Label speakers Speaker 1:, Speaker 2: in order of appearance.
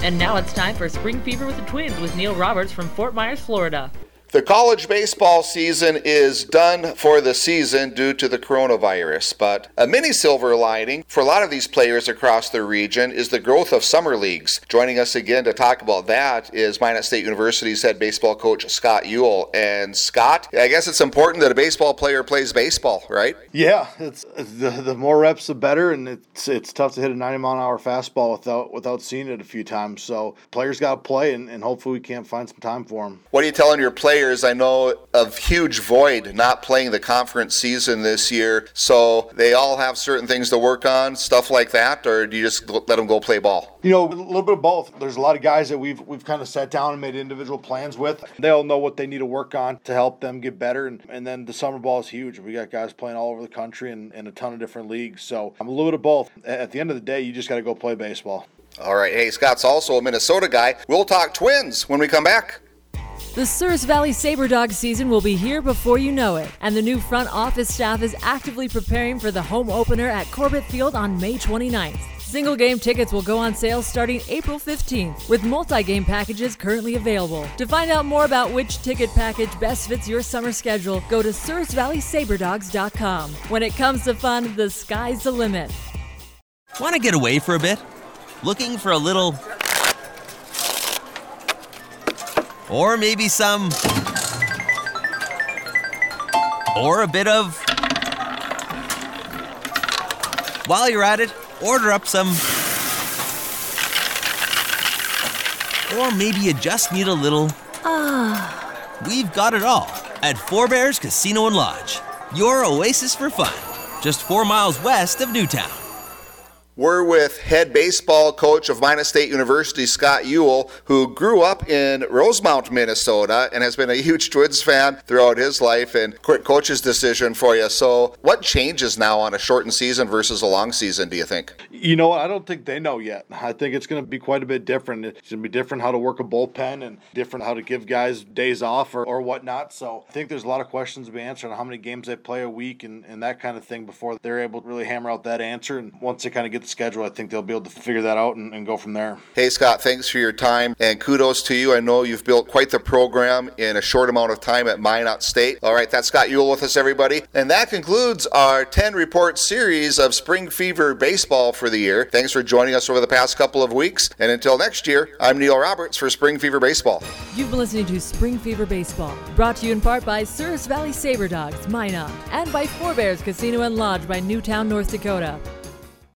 Speaker 1: And now it's time for Spring Fever with the Twins with Neil Roberts from Fort Myers, Florida.
Speaker 2: The college baseball season is done for the season due to the coronavirus, but a mini silver lining for a lot of these players across the region is the growth of summer leagues. Joining us again to talk about that is Minot State University's head baseball coach, Scott Ewell. And Scott, I guess it's important that a baseball player plays baseball, right?
Speaker 3: Yeah, it's the more reps, the better, and it's tough to hit a 90-mile-an-hour fastball without seeing it a few times. So players got to play, and hopefully we can find some time for them.
Speaker 2: What are you telling your players? I know of huge void not playing the conference season this year, so they all have certain things to work on, stuff like that, or do you just let them go play ball?
Speaker 3: You know, a little bit of both. There's a lot of guys that we've kind of sat down and made individual plans with. They all know what they need to work on to help them get better, and then the summer ball is huge. We got guys playing all over the country and in a ton of different leagues, so I'm a little bit of both. At the end of the day, you just got to go play baseball.
Speaker 2: All right. Hey, Scott's also a Minnesota guy. We'll talk Twins when we come back.
Speaker 4: The Souris Valley SaberDog season will be here before you know it, and the new front office staff is actively preparing for the home opener at Corbett Field on May 29th. Single game tickets will go on sale starting April 15th, with multi-game packages currently available. To find out more about which ticket package best fits your summer schedule, go to SourisValleySaberDogs.com. When it comes to fun, the sky's the limit.
Speaker 5: Want to get away for a bit? Looking for a little... or maybe some... or a bit of... While you're at it, order up some... or maybe you just need a little... We've got it all at Four Bears Casino and Lodge. Your oasis for fun. Just 4 miles west of Newtown.
Speaker 2: We're with head baseball coach of Minot State University, Scott Ewell, who grew up in Rosemount, Minnesota, and has been a huge Twins fan throughout his life. And quick coach's decision for you. So what changes now on a shortened season versus a long season, do you think?
Speaker 3: You know what? I don't think they know yet. I think it's going to be quite a bit different. It's going to be different how to work a bullpen and different how to give guys days off or whatnot. So I think there's a lot of questions to be answered on how many games they play a week and that kind of thing before they're able to really hammer out that answer. And once they kind of get the schedule, I think they'll be able to figure that out and go from there.
Speaker 2: Hey, Scott, thanks for your time and kudos to you. I know you've built quite the program in a short amount of time at Minot State. All right, that's Scott Ewell with us, everybody. And that concludes our 10-report series of Spring Fever baseball for the year. Thanks for joining us over the past couple of weeks. And until next year, I'm Neil Roberts for Spring Fever Baseball.
Speaker 4: You've been listening to Spring Fever Baseball, brought to you in part by Souris Valley SaberDogs, Minot, and by Four Bears Casino and Lodge by Newtown, North Dakota.